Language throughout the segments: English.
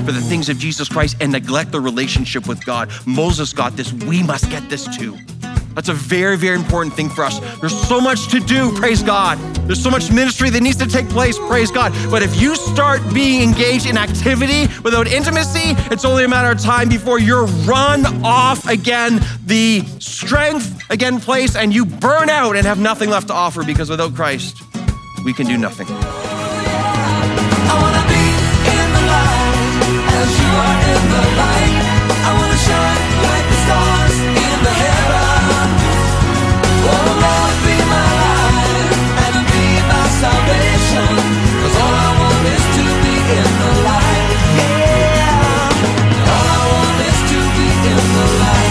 for the things of Jesus Christ and neglect the relationship with God. Moses got this. We must get this too. That's a very, very important thing for us. There's so much to do, praise God. There's so much ministry that needs to take place, praise God. But if you start being engaged in activity without intimacy, it's only a matter of time before you're run off again, the strength again place, and you burn out and have nothing left to offer, because without Christ, we can do nothing. I wanna be in the light as you are in the light. I wanna shine like the stars in the heaven. Oh Lord, be my light and be my salvation. 'Cause all I want is to be in the light. Yeah. All I want is to be in the light.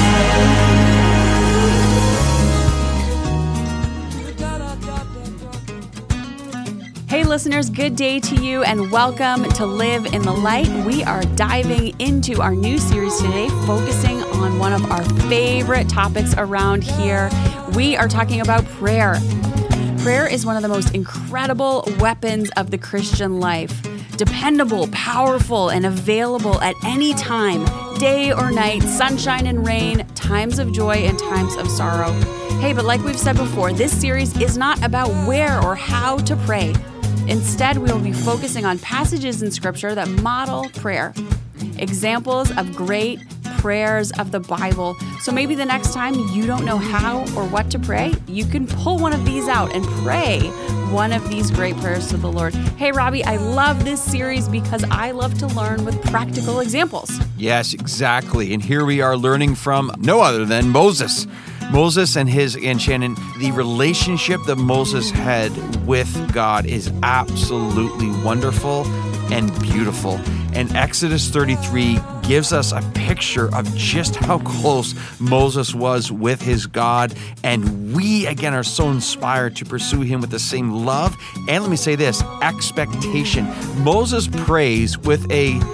Hey listeners, good day to you and welcome to Live in the Light. We are diving into our new series today, focusing on one of our favorite topics around here. We are talking about prayer. Prayer is one of the most incredible weapons of the Christian life. Dependable, powerful, and available at any time, day or night, sunshine and rain, times of joy and times of sorrow. Hey, but like we've said before, this series is not about where or how to pray. Instead, we will be focusing on passages in Scripture that model prayer, examples of great prayers of the Bible. So maybe the next time you don't know how or what to pray, you can pull one of these out and pray one of these great prayers to the Lord. Hey, Robbie, I love this series because I love to learn with practical examples. Yes, exactly. And here we are learning from no other than Moses. Moses and Shannon, the relationship that Moses had with God is absolutely wonderful and beautiful. And Exodus 33 gives us a picture of just how close Moses was with his God. And we, again, are so inspired to pursue him with the same love. And let me say this, expectation. Moses prays with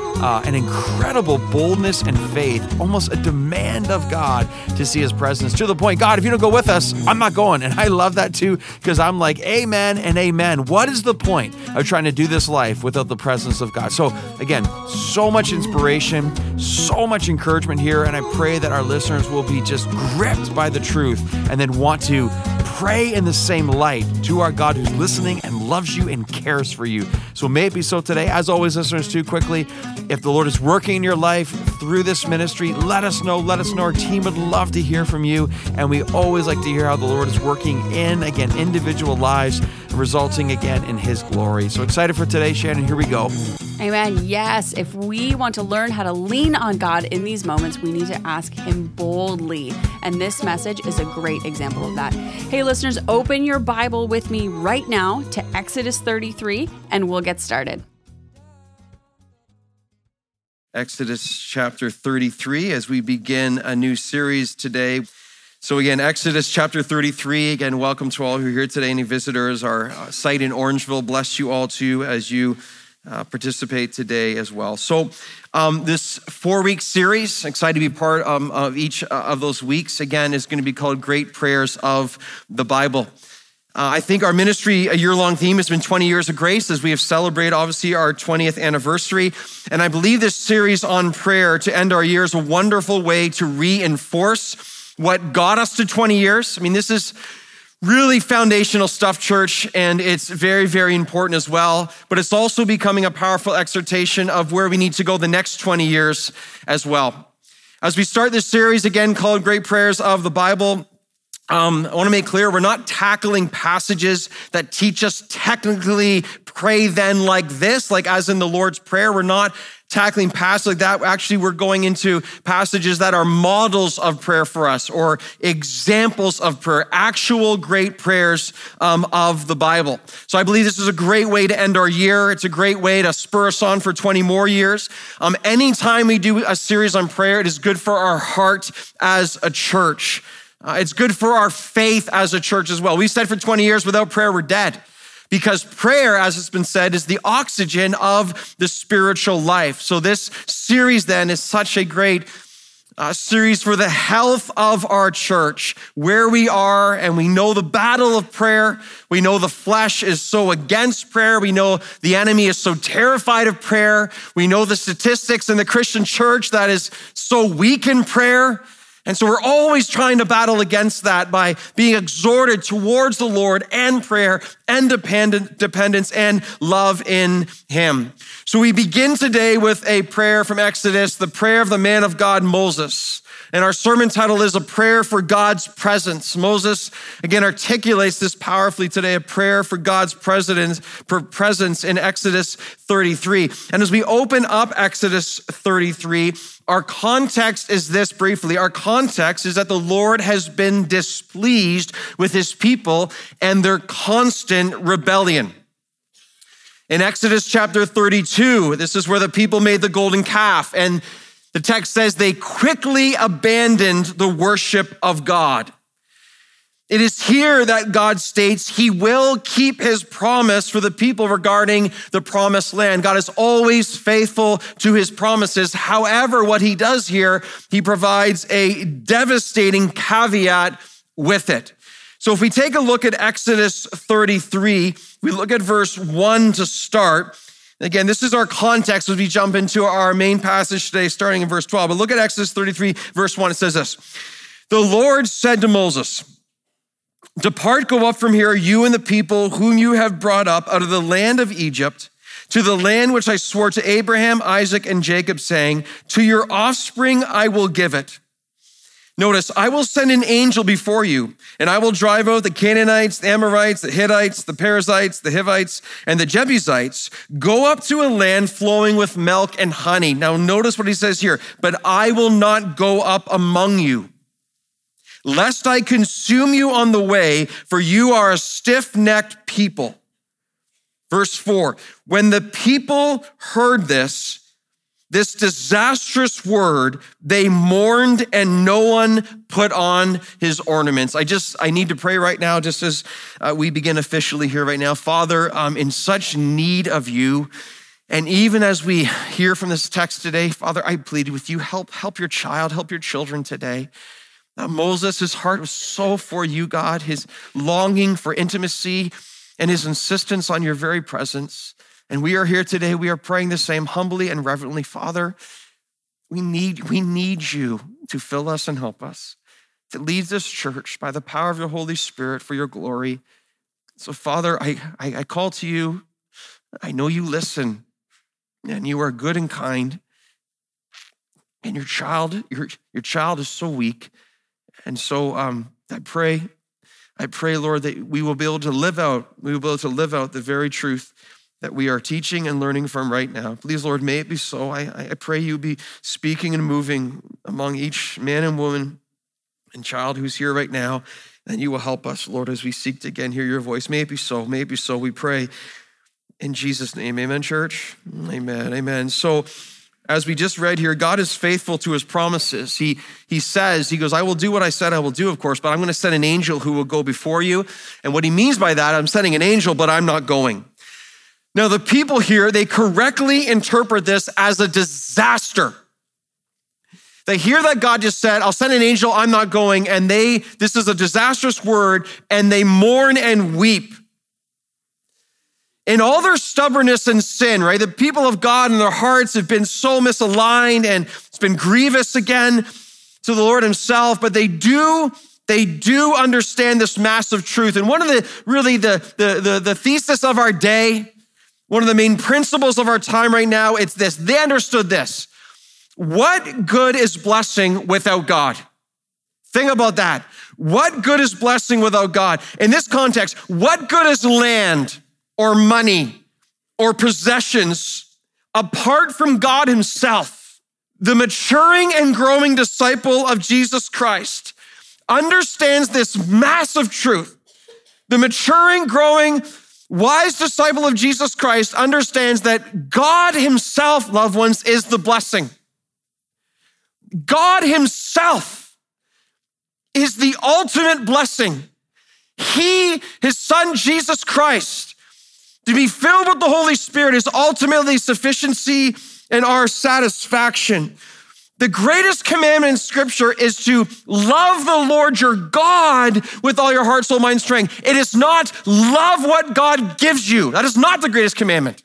an incredible boldness and faith, almost a demand of God to see his presence, to the point, God, if you don't go with us, I'm not going. And I love that too, because I'm like, amen and amen. What is the point of trying to do this life without the presence of God? So again, so much inspiration, so much encouragement here, and I pray that our listeners will be just gripped by the truth and then want to pray in the same light to our God who's listening and loves you and cares for you. So may it be so today. As always, listeners, too, quickly, if the Lord is working in your life through this ministry, let us know. Let us know. Our team would love to hear from you, and we always like to hear how the Lord is working in, again, individual lives, resulting, again, in His glory. So excited for today, Shannon. Here we go. Amen. Yes, if we want to learn how to lean on God in these moments, we need to ask Him boldly. And this message is a great example of that. Hey, listeners, open your Bible with me right now to Exodus 33, and we'll get started. Exodus chapter 33, as we begin a new series today. So again, Exodus chapter 33, again, welcome to all who are here today, any visitors. Our site in Orangeville, bless you all too as you participate today as well. So this 4-week series, excited to be part of each of those weeks, again, is going to be called Great Prayers of the Bible. I think our ministry, a year-long theme, has been 20 years of grace as we have celebrated, obviously, our 20th anniversary. And I believe this series on prayer to end our year is a wonderful way to reinforce what got us to 20 years. I mean, this is really foundational stuff, church, and it's very, very important as well. But it's also becoming a powerful exhortation of where we need to go the next 20 years as well. As we start this series, again, called Great Prayers of the Bible, I want to make clear, we're not tackling passages that teach us technically pray then like this, like as in the Lord's Prayer. We're not tackling passages like that. Actually, we're going into passages that are models of prayer for us or examples of prayer, actual great prayers of the Bible. So I believe this is a great way to end our year. It's a great way to spur us on for 20 more years. Anytime we do a series on prayer, it is good for our heart as a church. It's good for our faith as a church as well. We said for 20 years, without prayer, we're dead. Because prayer, as it's been said, is the oxygen of the spiritual life. So this series then is such a great series for the health of our church, where we are, and we know the battle of prayer. We know the flesh is so against prayer. We know the enemy is so terrified of prayer. We know the statistics in the Christian church that is so weak in prayer. And so we're always trying to battle against that by being exhorted towards the Lord and prayer and dependence and love in him. So we begin today with a prayer from Exodus, the prayer of the man of God, Moses. And our sermon title is A Prayer for God's Presence. Moses, again, articulates this powerfully today, a prayer for God's presence in Exodus 33. And as we open up Exodus 33, our context is this briefly. Our context is that the Lord has been displeased with his people and their constant rebellion. In Exodus chapter 32, this is where the people made the golden calf, and the text says they quickly abandoned the worship of God. It is here that God states he will keep his promise for the people regarding the promised land. God is always faithful to his promises. However, what he does here, he provides a devastating caveat with it. So if we take a look at Exodus 33, we look at verse 1 to start. Again, this is our context as we jump into our main passage today, starting in verse 12. But look at Exodus 33, verse 1. It says this: "The Lord said to Moses, 'Depart, go up from here, you and the people whom you have brought up out of the land of Egypt, to the land which I swore to Abraham, Isaac, and Jacob, saying, to your offspring I will give it.' Notice, I will send an angel before you, and I will drive out the Canaanites, the Amorites, the Hittites, the Perizzites, the Hivites, and the Jebusites. Go up to a land flowing with milk and honey." Now notice what he says here, "But I will not go up among you, lest I consume you on the way, for you are a stiff-necked people." Verse 4, when the people heard this disastrous word, they mourned and no one put on his ornaments. I need to pray right now, just as we begin officially here right now. Father, I'm in such need of you. And even as we hear from this text today, Father, I plead with you, help your child, help your children today. Moses, his heart was so for you, God, his longing for intimacy and his insistence on your very presence. And we are here today, we are praying the same humbly and reverently. Father, we need you to fill us and help us, to lead this church by the power of the Holy Spirit for your glory. So Father, I call to you. I know you listen, and you are good and kind. And your child is so weak. And so I pray, Lord, that we will be able to live out the very truth that we are teaching and learning from right now. Please, Lord, may it be so. I pray you be speaking and moving among each man and woman and child who's here right now, and you will help us, Lord, as we seek to again hear your voice. May it be so. May it be so. We pray in Jesus' name. Amen, church. Amen. Amen. So as we just read here, God is faithful to his promises. He goes, I will do what I said I will do, of course, but I'm going to send an angel who will go before you. And what he means by that, I'm sending an angel, but I'm not going. Now, the people here, they correctly interpret this as a disaster. They hear that God just said, I'll send an angel, I'm not going, and this is a disastrous word, and they mourn and weep. In all their stubbornness and sin, right? The people of God in their hearts have been so misaligned, and it's been grievous again to the Lord himself, but they do understand this massive truth. And one of the thesis of our day, one of the main principles of our time right now, it's this. They understood this. What good is blessing without God? Think about that. What good is blessing without God? In this context, what good is land or money or possessions apart from God himself? The maturing and growing disciple of Jesus Christ understands this massive truth. The maturing, growing, wise disciple of Jesus Christ understands that God himself, loved ones, is the blessing. God himself is the ultimate blessing. His son, Jesus Christ, to be filled with the Holy Spirit is ultimately sufficiency and our satisfaction. The greatest commandment in Scripture is to love the Lord your God with all your heart, soul, mind, strength. It is not love what God gives you. That is not the greatest commandment.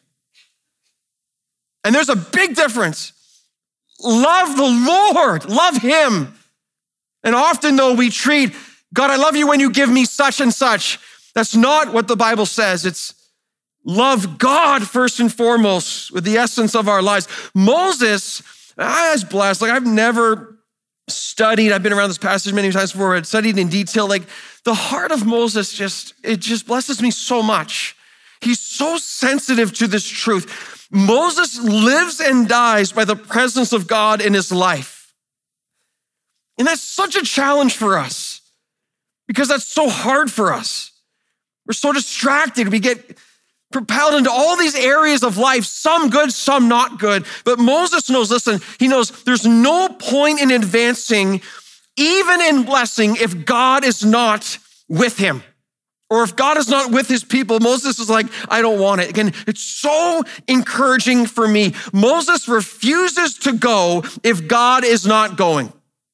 And there's a big difference. Love the Lord, love him. And often though we treat, God, I love you when you give me such and such. That's not what the Bible says. It's love God first and foremost with the essence of our lives. Moses, I was blessed. Like I've never studied, I've been around this passage many times before, I've studied in detail. Like the heart of Moses it just blesses me so much. He's so sensitive to this truth. Moses lives and dies by the presence of God in his life. And that's such a challenge for us because that's so hard for us. We're so distracted. We get propelled into all these areas of life, some good, some not good. But Moses knows, listen, he knows there's no point in advancing, even in blessing, if God is not with him. Or if God is not with his people. Moses is like, I don't want it. Again, it's so encouraging for me. Moses refuses to go if God is not going.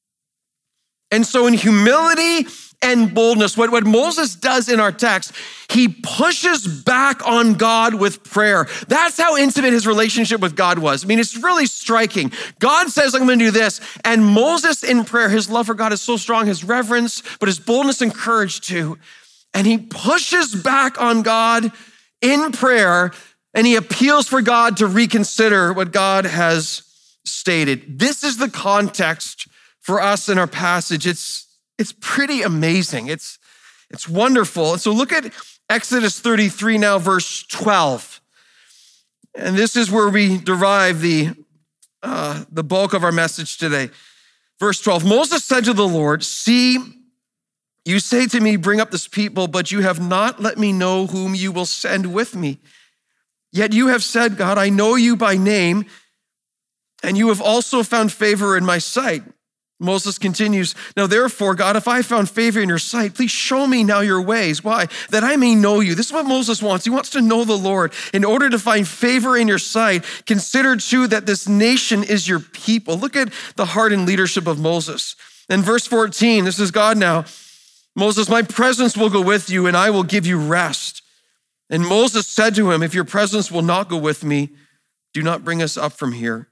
And so in humility and boldness, what Moses does in our text, he pushes back on God with prayer. That's how intimate his relationship with God was. I mean, it's really striking. God says, I'm going to do this. And Moses in prayer, his love for God is so strong, his reverence, but his boldness and courage too. And he pushes back on God in prayer, and he appeals for God to reconsider what God has stated. This is the context for us in our passage. It's pretty amazing. It's wonderful. And so look at Exodus 33 now, verse 12. And this is where we derive the bulk of our message today. Verse 12, Moses said to the Lord, see, you say to me, bring up this people, but you have not let me know whom you will send with me. Yet you have said, God, I know you by name, and you have also found favor in my sight. Moses continues, now therefore, God, if I found favor in your sight, please show me now your ways. Why? That I may know you. This is what Moses wants. He wants to know the Lord. In order to find favor in your sight, consider too that this nation is your people. Look at the heart and leadership of Moses. In verse 14, this is God now. Moses, my presence will go with you and I will give you rest. And Moses said to him, if your presence will not go with me, do not bring us up from here.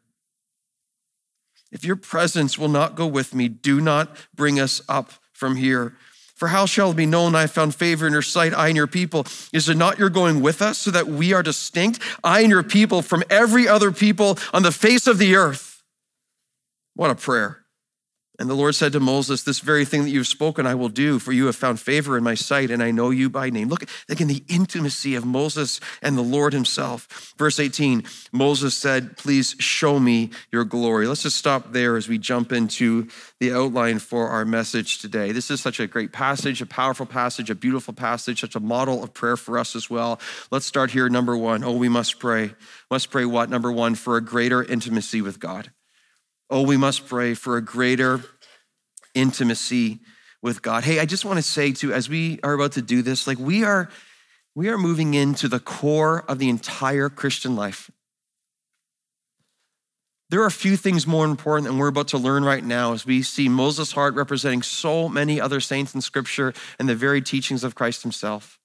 If your presence will not go with me, do not bring us up from here. For how shall it be known I have found favor in your sight, I and your people? Is it not your going with us so that we are distinct, I and your people, from every other people on the face of the earth? What a prayer. And the Lord said to Moses, this very thing that you've spoken, I will do, for you have found favor in my sight, and I know you by name. Look, again, the intimacy of Moses and the Lord himself. Verse 18, Moses said, please show me your glory. Let's just stop there as we jump into the outline for our message today. This is such a great passage, a powerful passage, a beautiful passage, such a model of prayer for us as well. Let's start here, number one. Oh, we must pray. Must pray what? Number one, for a greater intimacy with God. Oh, we must pray for a greater intimacy with God. Hey, I just want to say too, as we are about to do this, like we are moving into the core of the entire Christian life. There are a few things more important than we're about to learn right now as we see Moses' heart representing so many other saints in Scripture and the very teachings of Christ himself.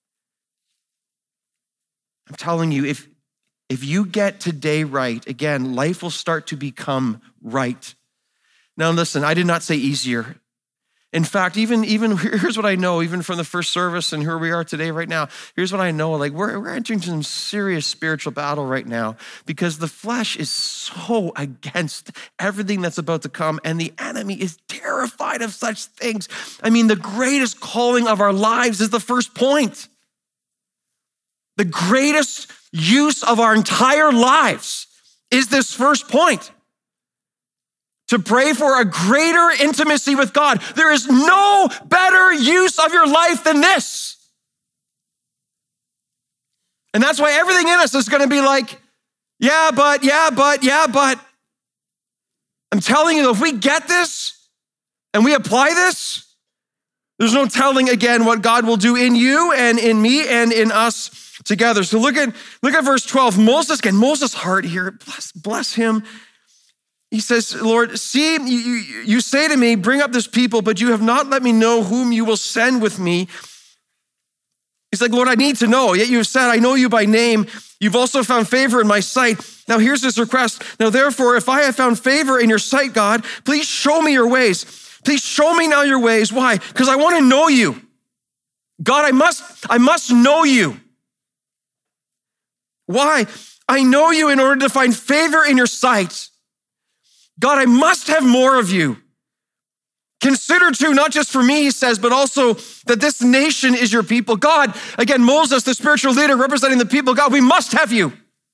I'm telling you, if you get today right, again, life will start to become right. Now listen, I did not say easier. In fact, even here's what I know, even from the first service and here we are today right now, here's what I know, like we're entering some serious spiritual battle right now because the flesh is so against everything that's about to come and the enemy is terrified of such things. I mean, the greatest calling of our lives is the first point. The greatest use of our entire lives is this first point. To pray for a greater intimacy with God. There is no better use of your life than this. And that's why everything in us is going to be like, yeah, but. I'm telling you, if we get this and we apply this, there's no telling again what God will do in you and in me and in us together. So look at verse 12. Moses' heart here, bless him. He says, Lord, see, you say to me, bring up this people, but you have not let me know whom you will send with me. He's like, Lord, I need to know. Yet you have said, I know you by name. You've also found favor in my sight. Now here's his request. Now therefore, if I have found favor in your sight, God, please show me your ways. Please show me now your ways. Why? Because I want to know you. God, I must know you. Why? I know you in order to find favor in your sight. God, I must have more of you. Consider too, not just for me, he says, but also that this nation is your people. God, again, Moses, the spiritual leader representing the people, God, we must have you.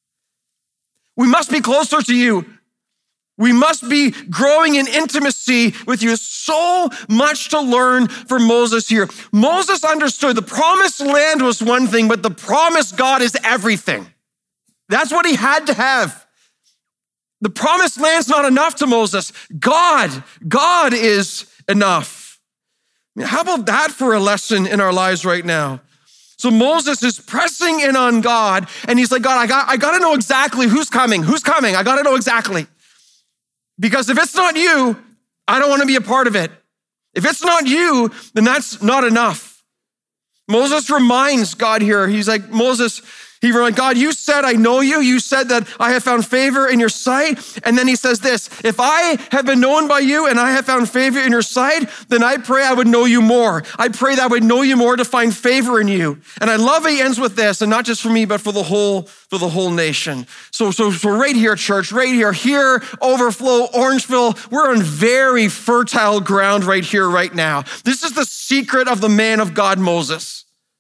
We must be closer to you. We must be growing in intimacy with you. So much to learn from Moses here. Moses understood the promised land was one thing, but the promised God is everything. That's what he had to have. The promised land's not enough to Moses. God is enough. I mean, how about that for a lesson in our lives right now? So Moses is pressing in on God, and he's like, God, I got to know exactly who's coming. I got to know exactly. Because if it's not you, I don't want to be a part of it. If it's not you, then that's not enough. Moses reminds God here. He's like, he reminds God, you said, I know you. You said that I have found favor in your sight. And then he says this, if I have been known by you and I have found favor in your sight, then I pray I would know you more. I pray that I would know you more to find favor in you. And I love he ends with this, and not just for me, but for the whole nation. So right here, church, right here, Overflow, Orangeville, we're on very fertile ground right here, right now. This is the secret of the man of God, Moses.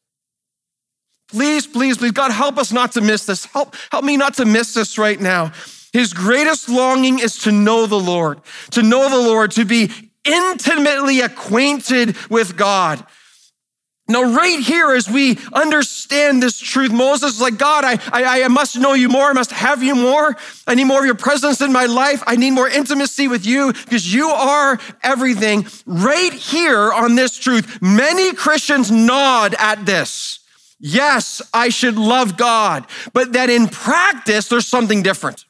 Please, God, help us not to miss this. Help me not to miss this right now. His greatest longing is to know the Lord, to be intimately acquainted with God. Now, right here, as we understand this truth, Moses is like, God, I must know you more. I must have you more. I need more of your presence in my life. I need more intimacy with you because you are everything. Right here on this truth, many Christians nod at this. Yes, I should love God, but that in practice, there's something different.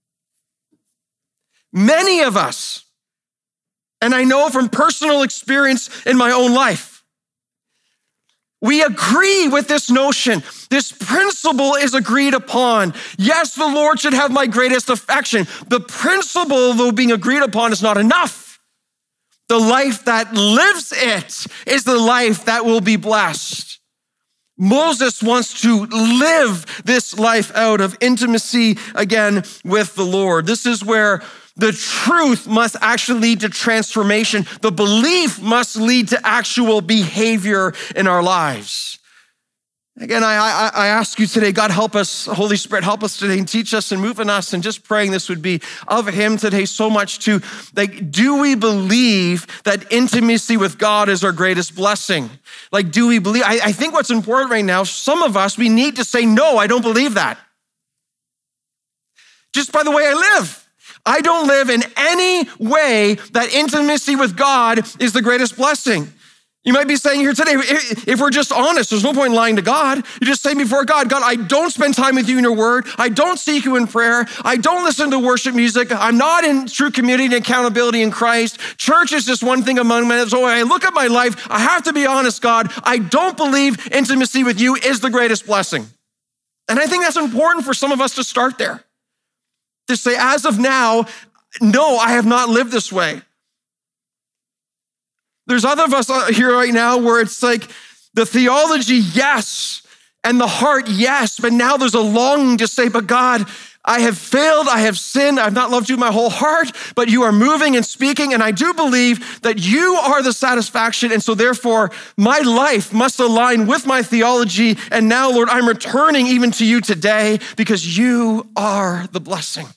Many of us, and I know from personal experience in my own life, we agree with this notion. This principle is agreed upon. Yes, the Lord should have my greatest affection. The principle, though being agreed upon, is not enough. The life that lives it is the life that will be blessed. Moses wants to live this life out of intimacy again with the Lord. This is where the truth must actually lead to transformation. The belief must lead to actual behavior in our lives. Again, I ask you today, God, help us, Holy Spirit, help us today and teach us and move in us, and just praying this would be of him today so much to, like, do we believe that intimacy with God is our greatest blessing? Like, do we believe? I think what's important right now, some of us, we need to say, no, I don't believe that. Just by the way I live. I don't live in any way that intimacy with God is the greatest blessing. You might be saying here today, if we're just honest, there's no point in lying to God. You just say before God, I don't spend time with you in your word. I don't seek you in prayer. I don't listen to worship music. I'm not in true community and accountability in Christ. Church is just one thing among many. So when I look at my life, I have to be honest, God, I don't believe intimacy with you is the greatest blessing. And I think that's important for some of us to start there. To say, as of now, no, I have not lived this way. There's other of us here right now where it's like the theology, yes, and the heart, yes, but now there's a longing to say, but God, I have failed, I have sinned, I've not loved you my whole heart, but you are moving and speaking, and I do believe that you are the satisfaction, and so therefore my life must align with my theology, and now, Lord, I'm returning even to you today because you are the blessing.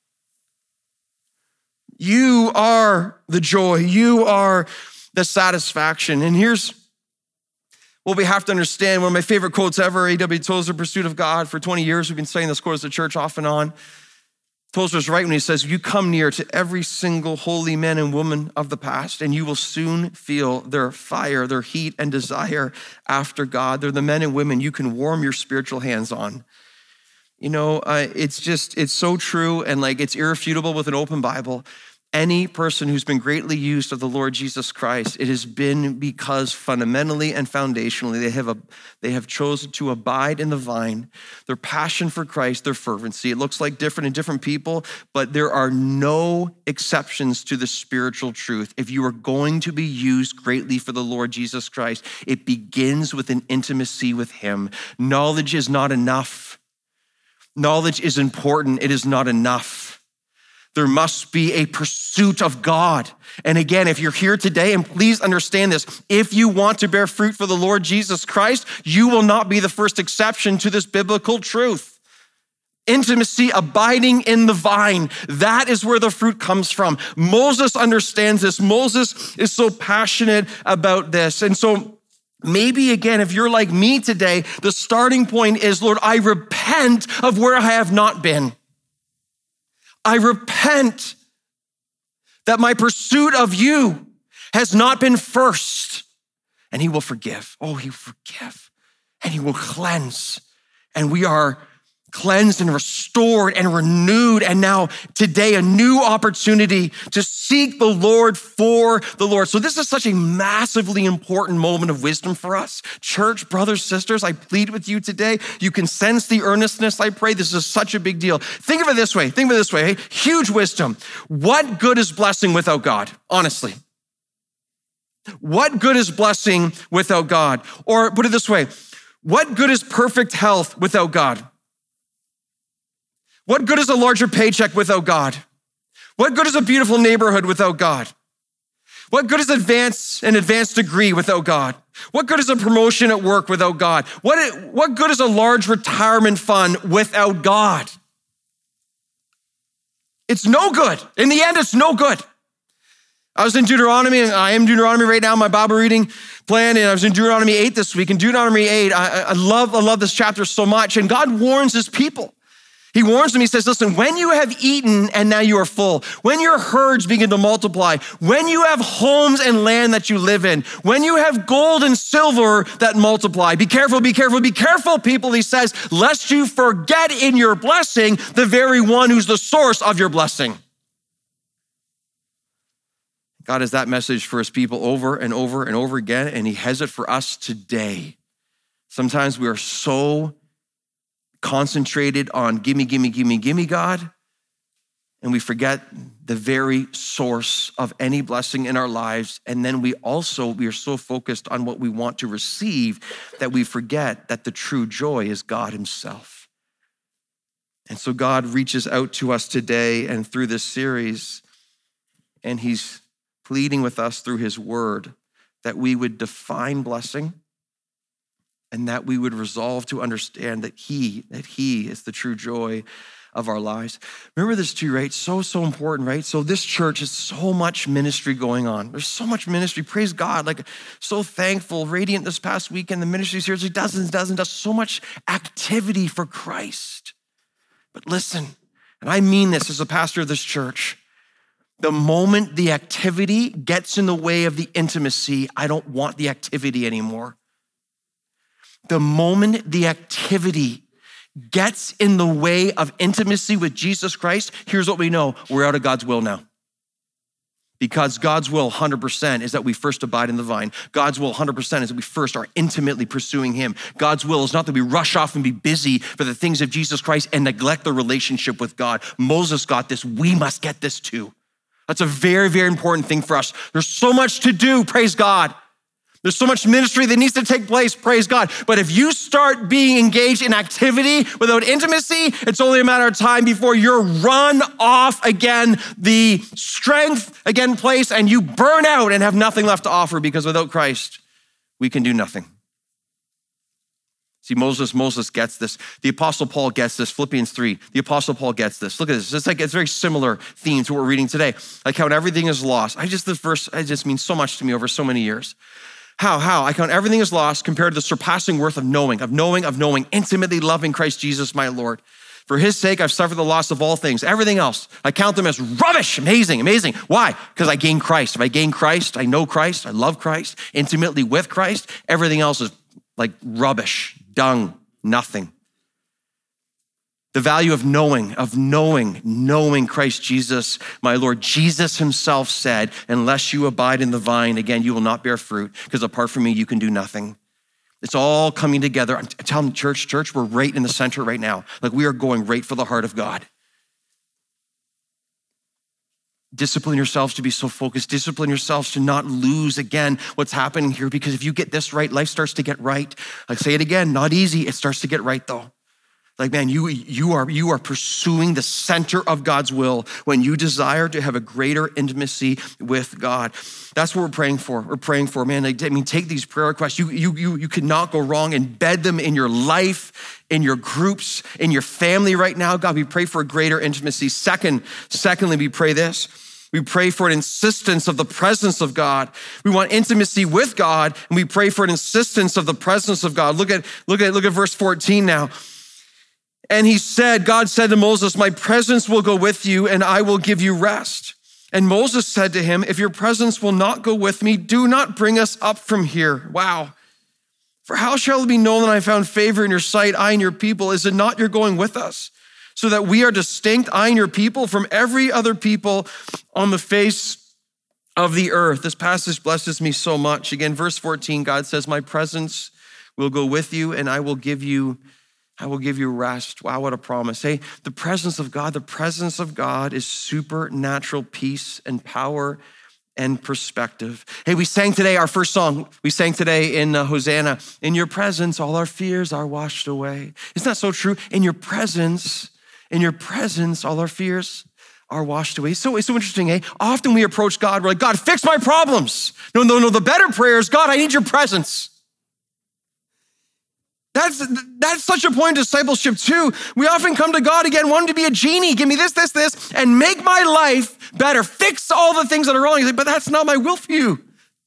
You are the joy, you are the satisfaction. And here's what we have to understand. One of my favorite quotes ever, A.W. Tozer, Pursuit of God. For 20 years, we've been saying this quote as a church off and on. Tozer's right when he says, you come near to every single holy man and woman of the past, and you will soon feel their fire, their heat and desire after God. They're the men and women you can warm your spiritual hands on. It's so true, and like it's irrefutable with an open Bible. Any person who's been greatly used of the Lord Jesus Christ, it has been because fundamentally and foundationally they have chosen to abide in the vine. Their passion for Christ, their fervency. It looks like different in different people, but there are no exceptions to the spiritual truth. If you are going to be used greatly for the Lord Jesus Christ, it begins with an intimacy with him. Knowledge is not enough. Knowledge is important. It is not enough. There must be a pursuit of God. And again, if you're here today, and please understand this, if you want to bear fruit for the Lord Jesus Christ, you will not be the first exception to this biblical truth. Intimacy, abiding in the vine, that is where the fruit comes from. Moses understands this. Moses is so passionate about this. And so maybe again, if you're like me today, the starting point is, Lord, I repent of where I have not been. I repent that my pursuit of you has not been first. And he will forgive. Oh, he will forgive. And he will cleanse. And we are cleansed and restored and renewed. And now today, a new opportunity to seek the Lord for the Lord. So this is such a massively important moment of wisdom for us. Church, brothers, sisters, I plead with you today. You can sense the earnestness, I pray. This is such a big deal. Think of it this way. Hey? Huge wisdom. What good is blessing without God? Honestly. What good is blessing without God? Or put it this way. What good is perfect health without God? What good is a larger paycheck without God? What good is a beautiful neighborhood without God? What good is an advanced degree without God? What good is a promotion at work without God? What good is a large retirement fund without God? It's no good. In the end, it's no good. I was in Deuteronomy, and I am in Deuteronomy right now, my Bible reading plan, and I was in Deuteronomy 8 this week. In Deuteronomy 8, I love this chapter so much, and God warns his people. He warns them, he says, listen, when you have eaten and now you are full, when your herds begin to multiply, when you have homes and land that you live in, when you have gold and silver that multiply, be careful, people, he says, lest you forget in your blessing the very one who's the source of your blessing. God has that message for his people over and over and over again, and he has it for us today. Sometimes we are so concentrated on gimme, God, and we forget the very source of any blessing in our lives. And then we are so focused on what we want to receive that we forget that the true joy is God himself. And so God reaches out to us today and through this series, and he's pleading with us through his word that we would define blessing, and that we would resolve to understand that he is the true joy of our lives. Remember this too, right? So important, right? So this church has so much ministry going on. There's so much ministry. Praise God. Like, so thankful. Radiant this past weekend, the ministry seriously does so much activity for Christ. But listen, and I mean this as a pastor of this church, the moment the activity gets in the way of the intimacy, I don't want the activity anymore. The moment the activity gets in the way of intimacy with Jesus Christ, here's what we know. We're out of God's will now. Because God's will 100% is that we first abide in the vine. God's will 100% is that we first are intimately pursuing him. God's will is not that we rush off and be busy for the things of Jesus Christ and neglect the relationship with God. Moses got this. We must get this too. That's a very, very important thing for us. There's so much to do, praise God. There's so much ministry that needs to take place, praise God. But if you start being engaged in activity without intimacy, it's only a matter of time before you're run off again, the strength again place, and you burn out and have nothing left to offer, because without Christ, we can do nothing. See, Moses gets this. The Apostle Paul gets this. Philippians 3, the Apostle Paul gets this. Look at this. It's very similar theme to what we're reading today. Like how everything is lost. This verse, it just means so much to me over so many years. How? I count everything as lost compared to the surpassing worth of knowing, intimately loving Christ Jesus, my Lord. For his sake, I've suffered the loss of all things. Everything else, I count them as rubbish. Amazing. Why? Because I gain Christ. If I gain Christ, I know Christ, I love Christ, intimately with Christ. Everything else is like rubbish, dung, nothing. The value of knowing Christ Jesus, my Lord. Jesus himself said, unless you abide in the vine, again, you will not bear fruit, because apart from me, you can do nothing. It's all coming together. I'm telling church, we're right in the center right now. Like we are going right for the heart of God. Discipline yourselves to be so focused. Discipline yourselves to not lose again what's happening here, because if you get this right, life starts to get right. I say it again, not easy. It starts to get right though. Like, man, you are pursuing the center of God's will when you desire to have a greater intimacy with God. That's what we're praying for. We're praying for, man. Take these prayer requests. You cannot go wrong. Embed them in your life, in your groups, in your family right now. God, we pray for a greater intimacy. Secondly, we pray this. We pray for an insistence of the presence of God. We want intimacy with God, and we pray for an insistence of the presence of God. Look at verse 14 now. And God said to Moses, my presence will go with you and I will give you rest. And Moses said to him, if your presence will not go with me, do not bring us up from here. Wow. For how shall it be known that I found favor in your sight, I and your people? Is it not you're going with us, so that we are distinct, I and your people, from every other people on the face of the earth? This passage blesses me so much. Again, verse 14, God says, my presence will go with you and I will give you rest. Wow, what a promise. Hey, the presence of God is supernatural peace and power and perspective. Hey, we sang today, our first song, we sang today in Hosanna, in your presence, all our fears are washed away. Isn't that so true? In your presence, all our fears are washed away. So it's so interesting, eh? Often we approach God, we're like, God, fix my problems. No, the better prayer is, God, I need your presence. That's such a point of discipleship too. We often come to God again, wanting to be a genie. Give me this, and make my life better. Fix all the things that are wrong. He's like, but that's not my will for you.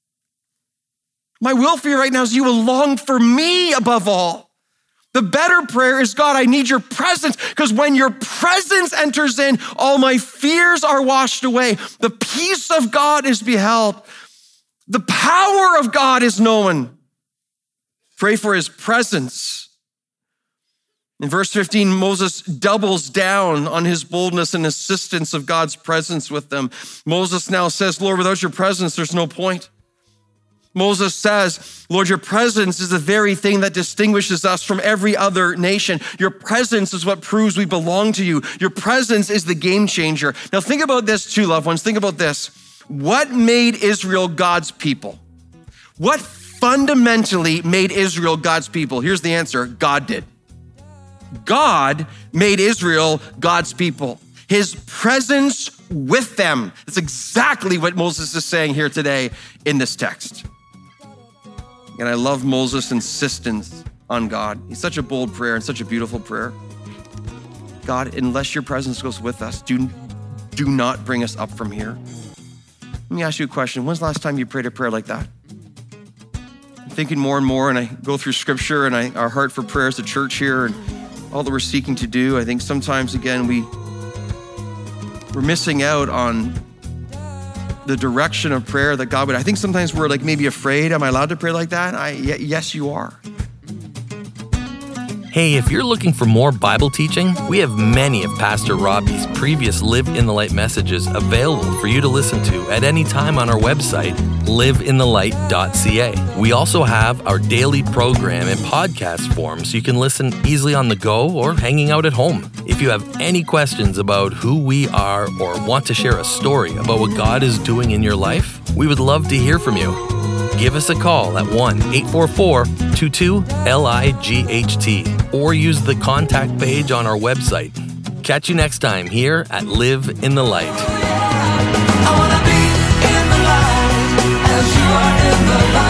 My will for you right now is you will long for me above all. The better prayer is, God, I need your presence, because when your presence enters in, all my fears are washed away. The peace of God is beheld. The power of God is known. Pray for his presence. In verse 15, Moses doubles down on his boldness and insistence of God's presence with them. Moses now says, Lord, without your presence, there's no point. Moses says, Lord, your presence is the very thing that distinguishes us from every other nation. Your presence is what proves we belong to you. Your presence is the game changer. Now think about this too, loved ones. Think about this. What made Israel God's people? What fundamentally made Israel God's people? Here's the answer. God did. God made Israel God's people. His presence with them. That's exactly what Moses is saying here today in this text. And I love Moses' insistence on God. It's such a bold prayer and such a beautiful prayer. God, unless your presence goes with us, do not bring us up from here. Let me ask you a question. When's the last time you prayed a prayer like that? Thinking more and more, and I go through scripture and our heart for prayer as a church here and all that we're seeking to do, I think sometimes, again, we're missing out on the direction of prayer that God would. I think sometimes we're like maybe afraid. Am I allowed to pray like that? Yes, you are. Hey, if you're looking for more Bible teaching, we have many of Pastor Robbie's previous Live in the Light messages available for you to listen to at any time on our website, liveinthelight.ca. We also have our daily program in podcast form so you can listen easily on the go or hanging out at home. If you have any questions about who we are or want to share a story about what God is doing in your life, we would love to hear from you. Give us a call at 1-844-22-LIGHT or use the contact page on our website. Catch you next time here at Live in the Light. I wanna be in the light as you are in the light.